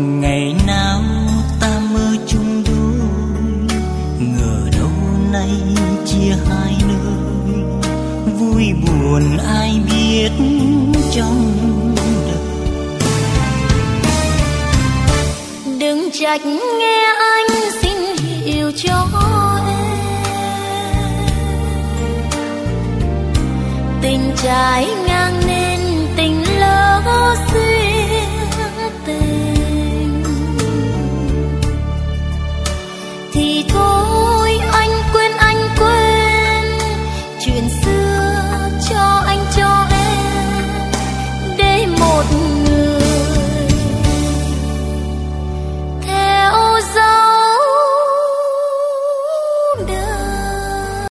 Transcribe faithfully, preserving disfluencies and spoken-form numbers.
Ngày nào ta mơ chung đôi, ngờ đâu nay chia hai nơi. Vui buồn ai biết trong đời. Đừng trách nghe anh xin hiểu cho em, tình trái ngang